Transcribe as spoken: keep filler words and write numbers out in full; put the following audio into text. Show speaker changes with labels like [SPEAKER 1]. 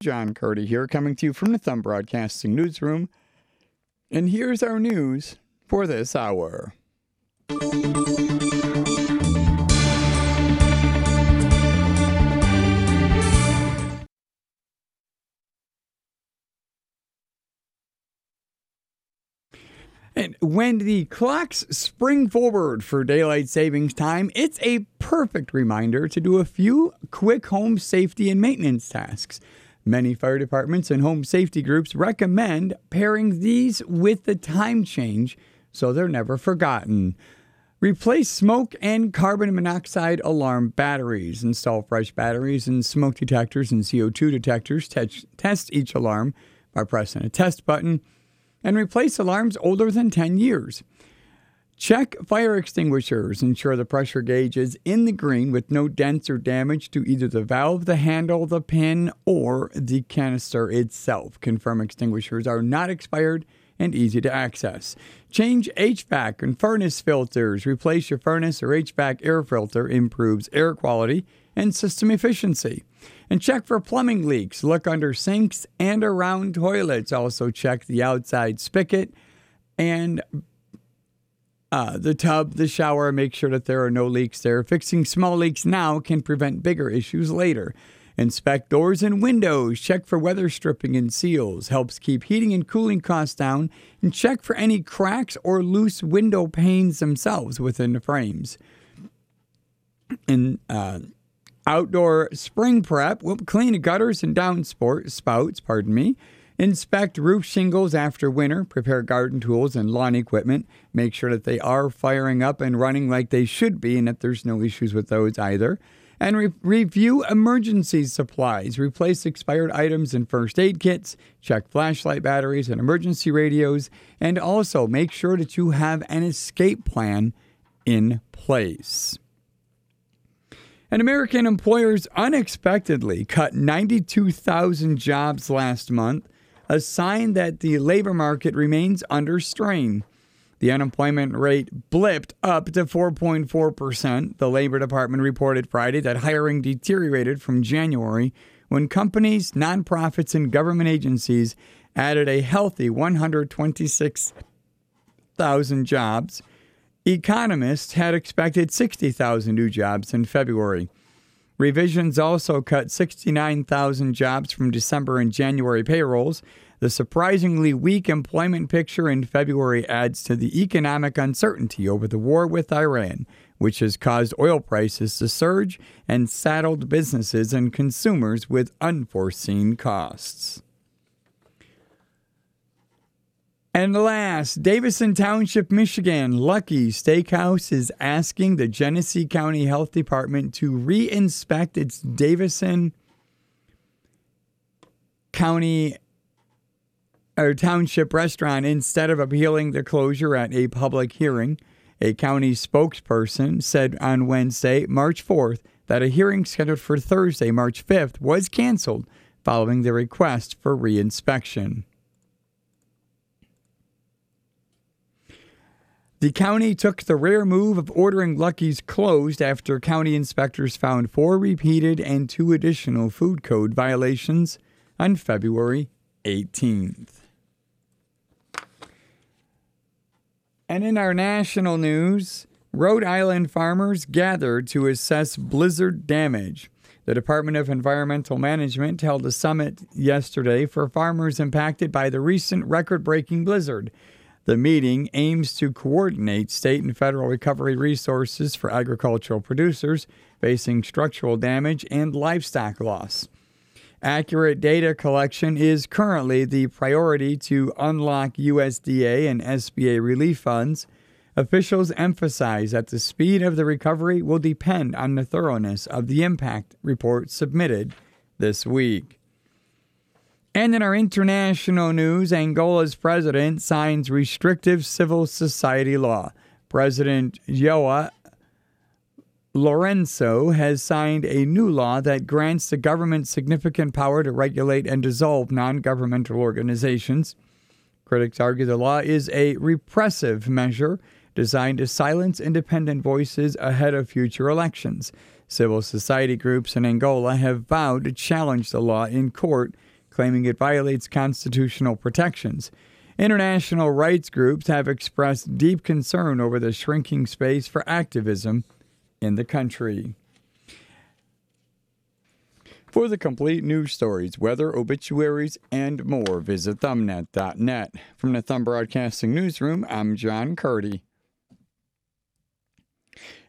[SPEAKER 1] John Curdy here, coming to you from the Thumb Broadcasting Newsroom. And here's our news for this hour. And when the clocks spring forward for daylight savings time, it's a perfect reminder to do a few quick home safety and maintenance tasks. Many fire departments and home safety groups recommend pairing these with the time change so they're never forgotten. Replace smoke and carbon monoxide alarm batteries. Install fresh batteries and smoke detectors and C O two detectors. Te- test each alarm by pressing a test button. And replace alarms older than ten years. Check fire extinguishers. Ensure the pressure gauge is in the green with no dents or damage to either the valve, the handle, the pin, or the canister itself. Confirm extinguishers are not expired and easy to access. Change H V A C and furnace filters. Replace your furnace or H V A C air filter. Improves air quality and system efficiency. And check for plumbing leaks. Look under sinks and around toilets. Also check the outside spigot and uh, the tub, the shower. Make sure that there are no leaks there. Fixing small leaks now can prevent bigger issues later. Inspect doors and windows. Check for weather stripping and seals. Helps keep heating and cooling costs down. And check for any cracks or loose window panes themselves within the frames. And uh Outdoor spring prep. We'll clean the gutters and downspouts, pardon me. Inspect roof shingles after winter. Prepare garden tools and lawn equipment. Make sure that they are firing up and running like they should be and that there's no issues with those either. And re- review emergency supplies. Replace expired items and first aid kits. Check flashlight batteries and emergency radios. And also make sure that you have an escape plan in place. And American employers unexpectedly cut ninety-two thousand jobs last month, a sign that the labor market remains under strain. The unemployment rate blipped up to four point four percent. The Labor Department reported Friday that hiring deteriorated from January when companies, nonprofits, and government agencies added a healthy one hundred twenty-six thousand jobs. Economists had expected sixty thousand new jobs in February. Revisions also cut sixty-nine thousand jobs from December and January payrolls. The surprisingly weak employment picture in February adds to the economic uncertainty over the war with Iran, which has caused oil prices to surge and saddled businesses and consumers with unforeseen costs. And last, Davison Township, Michigan, Lucky Steakhouse is asking the Genesee County Health Department to re-inspect its Davison County or Township restaurant instead of appealing the closure at a public hearing. A county spokesperson said on Wednesday, March fourth, that a hearing scheduled for Thursday, March fifth, was canceled following the request for re-inspection. The county took the rare move of ordering Lucky's closed after county inspectors found four repeated and two additional food code violations on February eighteenth. And in our national news, Rhode Island farmers gathered to assess blizzard damage. The Department of Environmental Management held a summit yesterday for farmers impacted by the recent record-breaking blizzard. The meeting aims to coordinate state and federal recovery resources for agricultural producers facing structural damage and livestock loss. Accurate data collection is currently the priority to unlock U S D A and S B A relief funds. Officials emphasize that the speed of the recovery will depend on the thoroughness of the impact report submitted this week. And in our international news, Angola's president signs restrictive civil society law. President João Lourenço has signed a new law that grants the government significant power to regulate and dissolve non-governmental organizations. Critics argue the law is a repressive measure designed to silence independent voices ahead of future elections. Civil society groups in Angola have vowed to challenge the law in court claiming it violates constitutional protections. International rights groups have expressed deep concern over the shrinking space for activism in the country. For the complete news stories, weather, obituaries, and more, visit thumbnet dot net. From the Thumb Broadcasting Newsroom, I'm John Curdy.